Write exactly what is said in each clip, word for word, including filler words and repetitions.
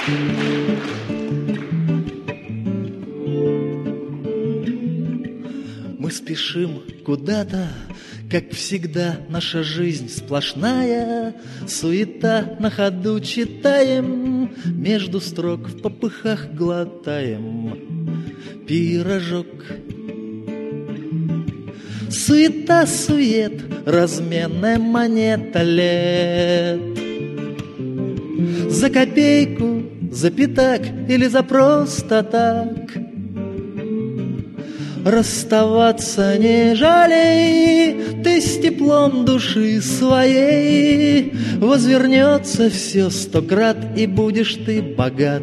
Мы спешим куда-то, как всегда, наша жизнь сплошная, суета на ходу читаем, между строк в попыхах глотаем пирожок. Суета-сует, разменная монета лет. За копейку, за пятак или за просто так. Расставаться не жалей, ты с теплом души своей. Возвернется все сто крат, и будешь ты богат.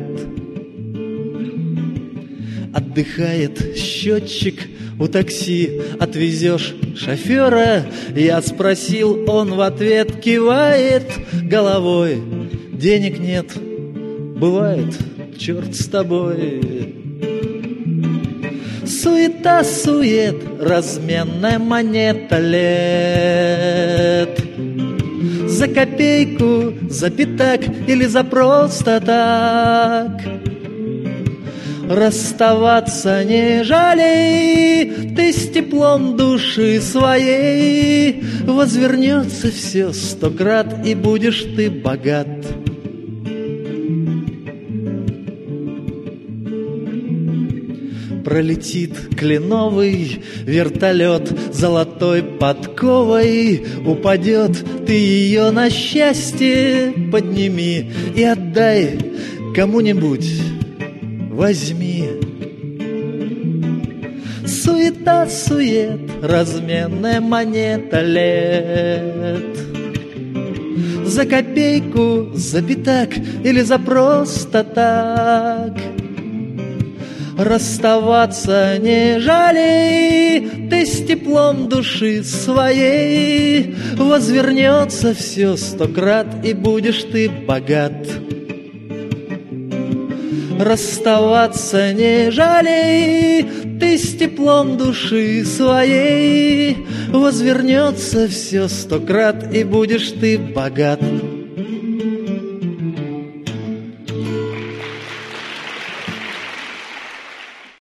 Отдыхает счетчик у такси, отвезешь шофера. Я спросил, он в ответ кивает головой. Денег нет, бывает, черт с тобой. Суета-сует, разменная монета лет. За копейку, за пятак или за просто так. Расставаться не жалей, ты с теплом души своей. Возвернется все сто крат, и будешь ты богат. Пролетит кленовый вертолет золотой подковой. Упадет, ты ее на счастье подними и отдай кому-нибудь, возьми. Суета-сует, разменная монета лет. За копейку, за пятак или за просто так. Расставаться не жалей, ты с теплом души своей. Возвернется все сто крат, и будешь ты богат. Расставаться не жалей, ты с теплом души своей. Возвернется все сто крат, и будешь ты богат.